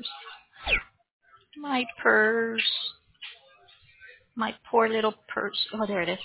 My purse. My poor little purse. Oh, there it is.